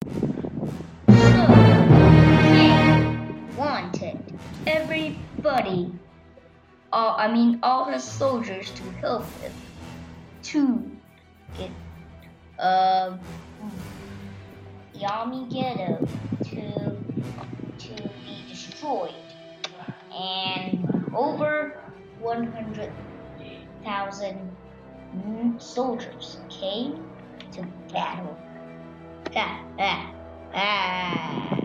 So, King wanted everybody, all his soldiers to help him to get uh, Yami-Gedo to be destroyed, and over 100,000 soldiers came to battle. Ah, ah, ah.